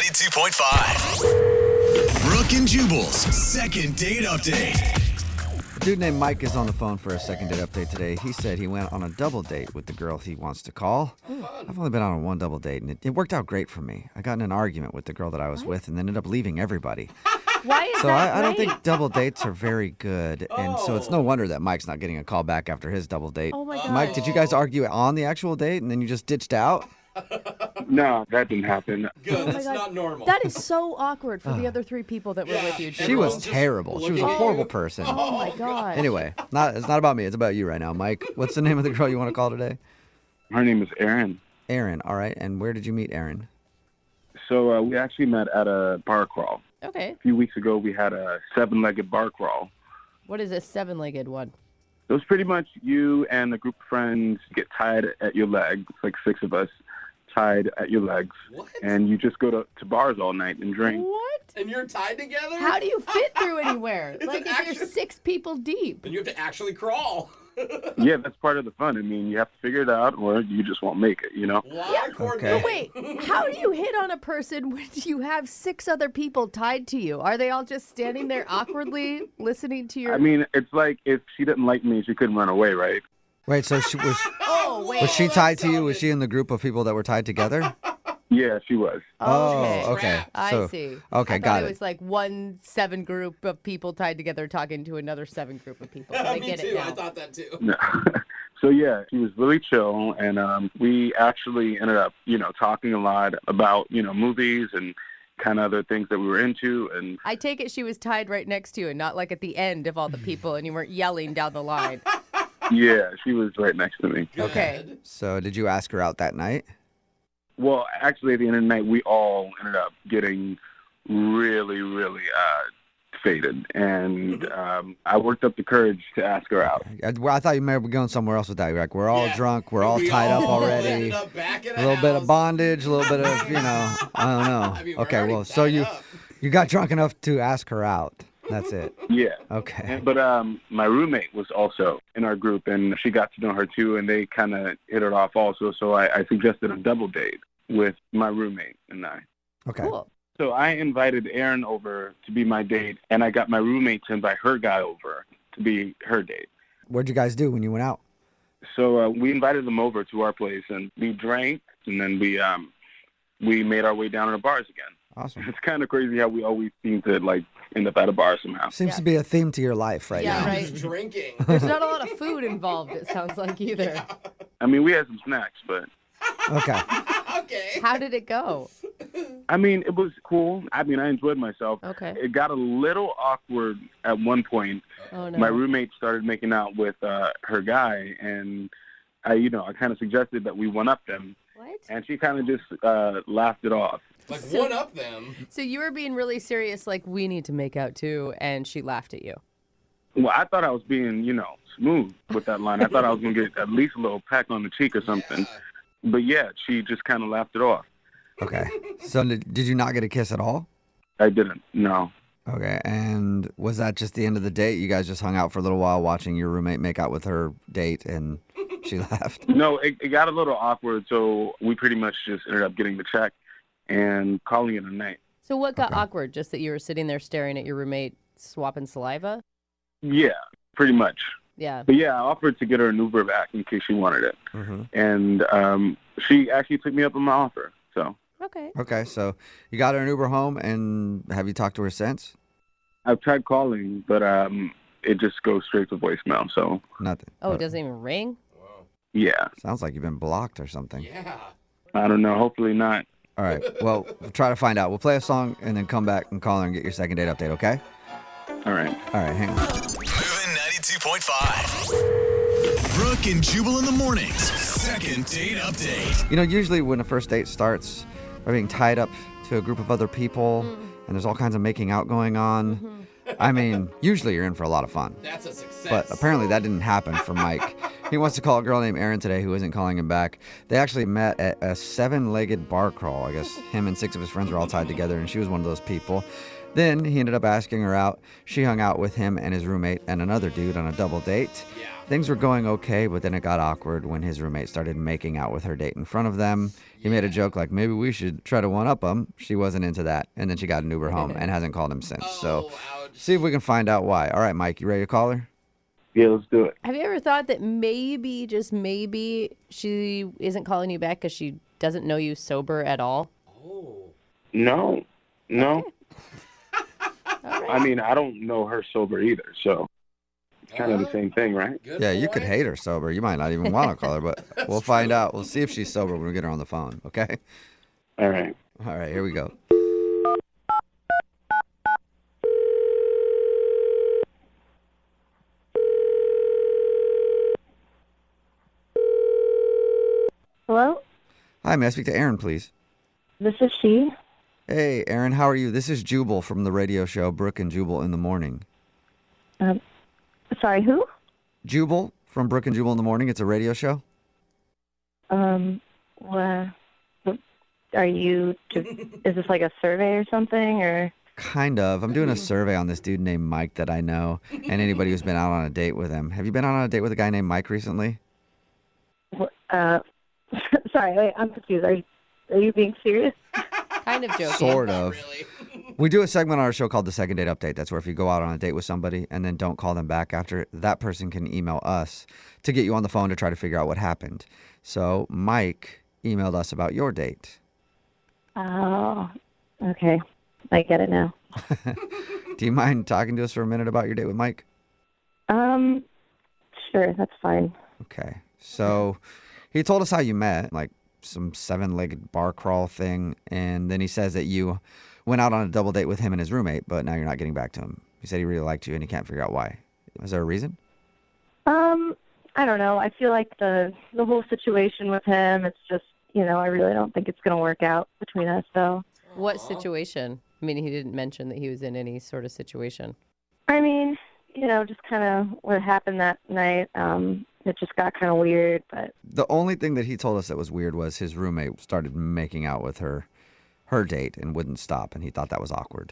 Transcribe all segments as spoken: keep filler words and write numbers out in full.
ninety-two point five. Brooke and Jubal's second date update. A dude named Mike is on the phone for a second date update today. He said he went on a double date with the girl he wants to call. I've only been on one double date, and it, it worked out great for me. I got in an argument with the girl that I was with and then ended up leaving everybody. Why is So that I, I don't great? think double dates are very good, and so it's no wonder that Mike's not getting a call back after his double date. Oh my Mike, gosh. did you guys argue on the actual date and then you just ditched out? No, that didn't happen. Good, Oh my that's God. not normal. That is so awkward for the other three people that were Yeah. with you, She Jubal. was just terrible. She was a looking at horrible you. person. Oh my god. Anyway, not it's not about me. It's about you right now, Mike. What's the name of the girl you want to call today? Her name is Erin. Erin. All right. And where did you meet Erin? So uh, we actually met at a bar crawl. Okay. A few weeks ago, we had a seven-legged bar crawl. What is a seven-legged one? It was pretty much you and a group of friends get tied at your legs, like six of us tied at your legs, What? and you just go to, to bars all night and drink. What? And you're tied together? How do you fit through anywhere? It's like an if action- you're six people deep. And you have to actually crawl. Yeah, that's part of the fun. I mean, you have to figure it out, or you just won't make it, you know? A lot Yeah. of coordination. Okay. Wait, how do you hit on a person when you have six other people tied to you? Are they all just standing there awkwardly listening to your... I mean, it's like if she didn't like me, she couldn't run away, right? Wait, so she was Oh, wait. was she that tied to you? Was sounded- she in the group of people that were tied together? Yeah, she was. Okay. Oh, okay. I So- see. Okay, I thought got it it. was like one seven group of people tied together talking to another seven group of people. I Me get too. it now. I thought that too. No. So yeah, she was really chill, and um, we actually ended up, you know, talking a lot about, you know, movies and kind of other things that we were into, and I take it she was tied right next to you and not like at the end of all the people and you weren't yelling down the line. yeah, she was right next to me. Okay. Good. So did you ask her out that night? Well, actually, at the end of the night, we all ended up getting really, really uh, faded, and um, I worked up the courage to ask her out. I, well, I thought you may be going somewhere else with that. You're like, we're all Yeah. drunk. We're all We tied up all already. ended up back in A little bit of house. bondage, a little bit of, you know, I don't know. I mean, we're Okay, already well, so tied you up. you got drunk enough to ask her out. That's it. Yeah. Okay. And- But um, my roommate was also in our group, and she got to know her too, and they kind of hit it off also. So I, I suggested a double date with my roommate and I. Okay. Cool. So I invited Erin over to be my date, and I got my roommate to invite her guy over to be her date. What'd you guys do when you went out? So uh, we invited them over to our place, and we drank, and then we um, we made our way down to the bars again. Awesome. It's kind of crazy how we always seem to like end up at a bar somehow. Seems Yeah. to be a theme to your life right Yeah, now. right. Just drinking. There's not a lot of food involved, it sounds like, either. I mean, we had some snacks, but Okay. Okay. How did it go? I mean, it was cool. I mean, I enjoyed myself. Okay. It got a little awkward at one point. Oh, no. My roommate started making out with uh, her guy, and I, you know, I kind of suggested that we one up them, What? and she kind of just uh, laughed it off. Like So- one up them. So you were being really serious, like, we need to make out too, and she laughed at you. Well, I thought I was being, you know, smooth with that line. I thought I was going to get at least a little peck on the cheek or something. Yeah. But yeah, she just kind of laughed it off. Okay. So did, did you not get a kiss at all? I didn't. No. Okay. And was that just the end of the date? You guys just hung out for a little while watching your roommate make out with her date and she laughed? No, it, it got a little awkward, so we pretty much just ended up getting the check and calling it a night. So what got Okay. awkward? Just that you were sitting there staring at your roommate swapping saliva? Yeah, pretty much. Yeah. But yeah, I offered to get her an Uber back in case she wanted it. Mm-hmm. And um, she actually took me up on my offer. So Okay. Okay. So you got her an Uber home, and have you talked to her since? I've tried calling, but um, it just goes straight to voicemail. So Nothing. Oh, it doesn't even ring? Whoa. yeah, Sounds like you've been blocked or something. Yeah. I don't know. Hopefully not. All right. Well, we'll try to find out. We'll play a song and then come back and call her and get your second date update, okay? All right. All right. Hang on. Moving ninety-two point five. Brooke and Jubal in the mornings. Second date update. You know, usually when a first date starts, by being tied up to a group of other people, and there's all kinds of making out going on. I mean, usually you're in for a lot of fun. That's a success. But apparently that didn't happen for Mike. He wants to call a girl named Erin today who isn't calling him back. They actually met at a seven-legged bar crawl. I guess him and six of his friends were all tied together, and she was one of those people. Then he ended up asking her out. She hung out with him and his roommate and another dude on a double date. Yeah. Things were going okay, but then it got awkward when his roommate started making out with her date in front of them. He made a joke like, maybe we should try to one-up him. She wasn't into that, and then she got an Uber home and hasn't called him since. So Oh, ouch. see if we can find out why. All right, Mike, you ready to call her? Yeah, let's do it. Have you ever thought that maybe, just maybe, she isn't calling you back because she doesn't know you sober at all? Oh. No, no. I mean, I don't know her sober either, so it's kind of the same thing, right? Good Yeah, you point. could hate her sober. You might not even want to call her, but we'll find out. We'll see if she's sober when we get her on the phone, okay? All right. All right, here we go. Hello, Hi, may I speak to Erin, please? this is she. Hey, Erin, how are you? This is Jubal from the radio show Brooke and Jubal in the Morning. Um, sorry, who? Jubal from Brooke and Jubal in the Morning. It's a radio show. Um, wha- are you? Just, is this like a survey or something, or? Kind of. I'm doing a survey on this dude named Mike that I know, and anybody who's been out on a date with him. Have you been out on a date with a guy named Mike recently? wha- Uh, sorry, wait, I'm confused. Are you, are you being serious? Kind of joking. Sort Not of. really. We do a segment on our show called the Second Date Update. That's where if you go out on a date with somebody and then don't call them back after, that person can email us to get you on the phone to try to figure out what happened. So Mike emailed us about your date. Oh, okay. I get it now. Do you mind talking to us for a minute about your date with Mike? Um, sure, that's fine. Okay. So he told us how you met, like some seven-legged bar crawl thing, and then he says that you went out on a double date with him and his roommate, but now you're not getting back to him. He said he really liked you and he can't figure out why. Is there a reason? Um, I don't know. I feel like the the whole situation with him, it's just, you know, I really don't think it's going to work out between us, so. What situation? I mean, he didn't mention that he was in any sort of situation. I mean, you know, just kind of what happened that night. Um, it just got kind of weird, but The only thing that he told us that was weird was his roommate started making out with her, her date and wouldn't stop, and he thought that was awkward.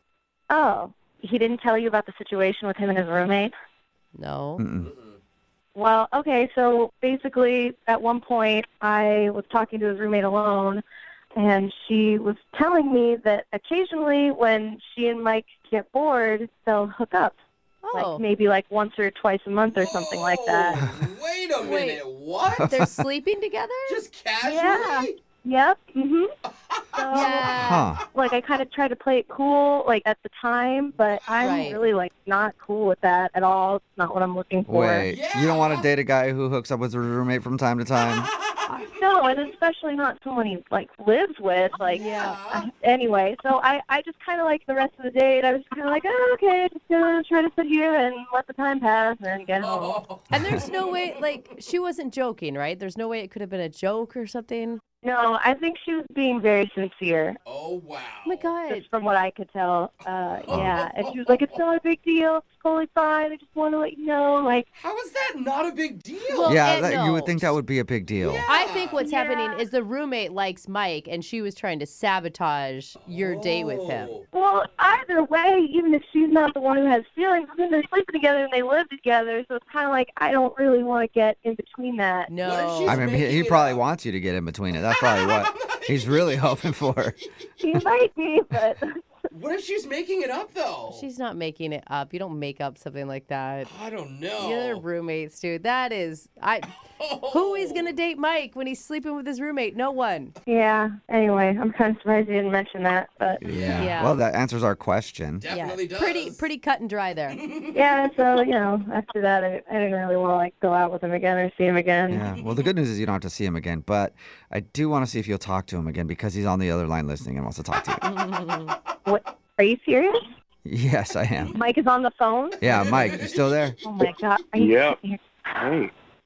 oh, he didn't tell you about the situation with him and his roommate? No. Mm-mm. Well, okay, so basically at one point I was talking to his roommate alone, and she was telling me that occasionally when she and Mike get bored, they'll hook up. Oh, Like maybe like once or twice a month or something like that. Oh, wait a Wait. minute. What? they're sleeping together? Just casually? Yeah. Yep. Mhm. So, Yeah. Huh. like I kind of tried to play it cool, like at the time, but I'm Right. really like not cool with that at all. It's not what I'm looking for. Wait, you don't want to date a guy who hooks up with her roommate from time to time? No, and especially not someone he like lives with. Like, Yeah. uh, anyway, so I I just kind of like the rest of the date. I was kind of like, oh, okay, just gonna try to sit here and let the time pass and get home. Oh. And there's no way, like, she wasn't joking, right? There's no way it could have been a joke or something. No, I think she was being very sincere. Oh, wow. Oh my God. Just from what I could tell, uh, yeah. And she was like, it's not a big deal. It's totally fine. I just want to let you know, like, How is that not a big deal? Well, yeah, and that, you would no. think that would be a big deal. Yeah. I think what's Yeah. happening is the roommate likes Mike, and she was trying to sabotage your date with him. Oh. well, either way, even if she's not the one who has feelings, I mean, they're sleeping together and they live together. So it's kind of like, I don't really want to get in between that. What if No. she's I mean, he, making he it probably up? wants you to get in between it. That's probably what he's really hoping for. She might be, but What if she's making it up, though? She's not making it up. You don't make up something like that. I don't know. You're roommates, dude. That is, I. Who is gonna date Mike when he's sleeping with his roommate? No one. yeah. Anyway, I'm kind of surprised you didn't mention that, but Yeah. Yeah. Well, that answers our question. Definitely yeah. does. Pretty, pretty cut and dry there. yeah. So you know, after that, I, I didn't really want to like go out with him again or see him again. Yeah. Well, the good news is you don't have to see him again, but I do want to see if you'll talk to him again because he's on the other line listening and wants to talk to you. What? Are you serious? Yes, I am. Mike is on the phone. Yeah, Mike, you still there? Oh my God. Are you Yeah. serious? Hey,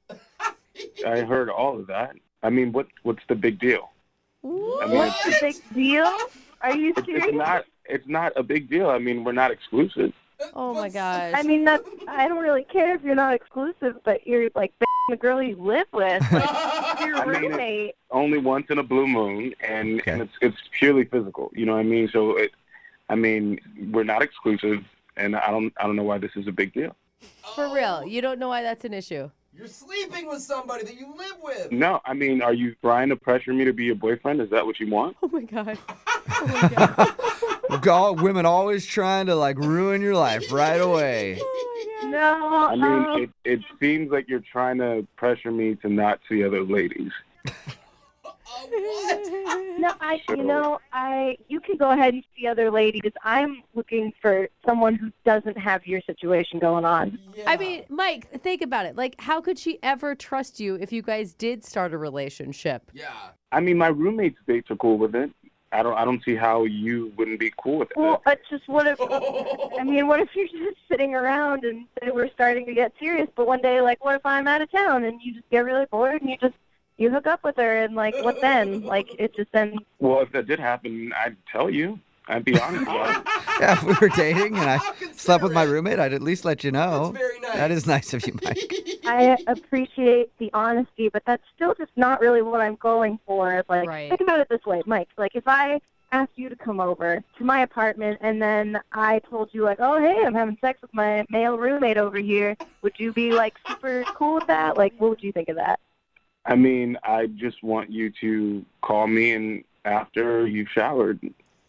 I heard all of that. I mean, what what's the big deal? I mean, What's it's, the big deal? Are you it's, serious? it's not it's not a big deal. I mean, we're not exclusive. Oh my gosh. I mean, that's, I don't really care if you're not exclusive, but you're like the girl you live with. Like, your I mean, it's roommate. only once in a blue moon, and, Okay. and it's it's purely physical. You know what I mean? So, it, I mean, we're not exclusive, and I don't I don't know why this is a big deal. For real, you don't know why that's an issue. You're sleeping with somebody that you live with. No, I mean, are you trying to pressure me to be your boyfriend? Is that what you want? Oh my god. Oh my god. All, women always trying to like ruin your life right away. No. I mean, um, it, it seems like you're trying to pressure me to not see other ladies. Uh, what? No, I, Sure. you know, I, you can go ahead and see other ladies. I'm looking for someone who doesn't have your situation going on. Yeah. I mean, Mike, think about it. Like, how could she ever trust you if you guys did start a relationship? Yeah. I mean, my roommate's dates are cool with it. I don't I don't see how you wouldn't be cool with it. Well, it's just what if, I mean, what if you're just sitting around and say we're starting to get serious, but one day, like, what if I'm out of town and you just get really bored and you just, you hook up with her and, like, what then? Like, it just then, Well, if that did happen, I'd tell you. I'd be honest about it. Yeah, if we were dating and I How slept with my considerate. roommate, I'd at least let you know. That's very nice. That is nice of you, Mike. I appreciate the honesty, but that's still just not really what I'm going for. Like, Right. think about it this way, Mike. Like, if I asked you to come over to my apartment and then I told you, like, oh, hey, I'm having sex with my male roommate over here, would you be, like, super cool with that? Like, what would you think of that? I mean, I just want you to call me and after you've showered.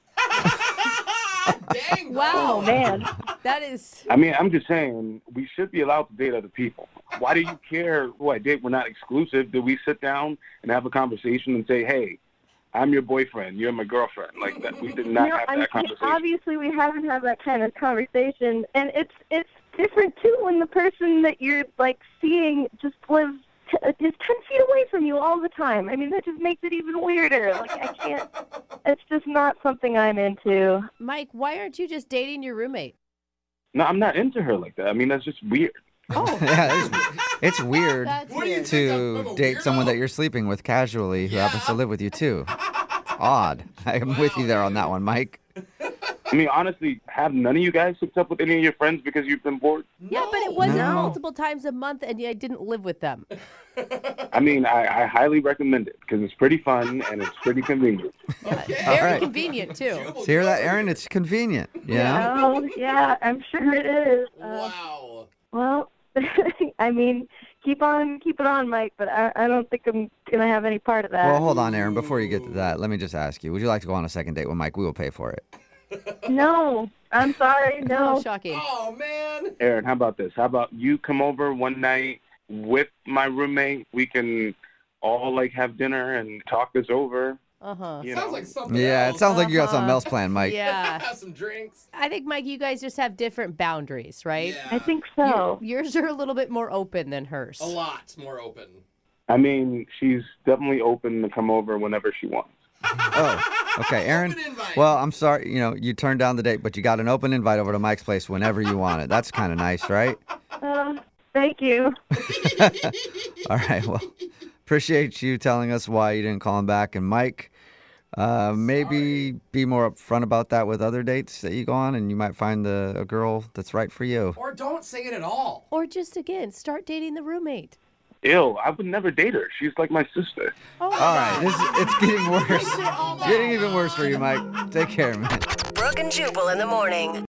Dang. bro. Wow. Oh, man. That is. I mean, I'm just saying, we should be allowed to date other people. Why do you care who I date? We're not exclusive. Did we sit down and have a conversation and say, hey, I'm your boyfriend, you're my girlfriend? Like, that, we did not You know, have I mean, that conversation. obviously, we haven't had that kind of conversation, and it's it's different too when the person that you're like seeing just lives t- uh, just ten feet away from you all the time. I mean, that just makes it even weirder. Like, I can't. It's just not something I'm into. Mike, why aren't you just dating your roommate? No, I'm not into her like that. I mean, that's just weird. Oh, Yeah, it's, it's weird that's What do you weird. think? I'm- I'm to a date someone weirdo? that you're sleeping with casually who Yeah. happens to live with you too. It's odd. I'm with you there on that one, Mike. I mean, honestly, have none of you guys hooked up with any of your friends because you've been bored? Yeah, but it No. wasn't No. multiple times a month, and I didn't live with them. I mean, I, I highly recommend it because it's pretty fun and it's pretty convenient. Okay. All Very right. convenient too. Jubal, So hear that, go. Aaron? It's convenient. Yeah. Oh, yeah, I'm sure it is. Uh, Wow. well, I mean, keep on, keep it on, Mike. But I, I don't think I'm gonna have any part of that. Well, hold on, Aaron. Before you get to that, let me just ask you: would you like to go on a second date with Mike? We will pay for it. No, I'm sorry. Oh, No. shocking. Oh, man. Aaron, how about this? How about you come over one night with my roommate? We can all, like, have dinner and talk this over. Uh huh. You Sounds know? like something Yeah, else. it sounds like you got something Uh-huh. else planned, Mike. Yeah. Have some drinks. I think, Mike, you guys just have different boundaries, right? Yeah. I think so. Yours are a little bit more open than hers. A lot more open. I mean, she's definitely open to come over whenever she wants. Oh, okay, Aaron. Open invite. Well, I'm sorry. You know, you turned down the date, but you got an open invite over to Mike's place whenever you want it. That's kind of nice, right? Uh, thank you. All right. Well, appreciate you telling us why you didn't call him back. And Mike, uh, maybe be more upfront about that with other dates that you go on, and you might find the, a girl that's right for you. Or don't say it at all. Or just, again, start dating the roommate. Ew, I would never date her. She's like my sister. Oh, All right. This, it's getting worse. It's getting even worse for you, Mike. Take care, man. Brooke and Jubal in the morning.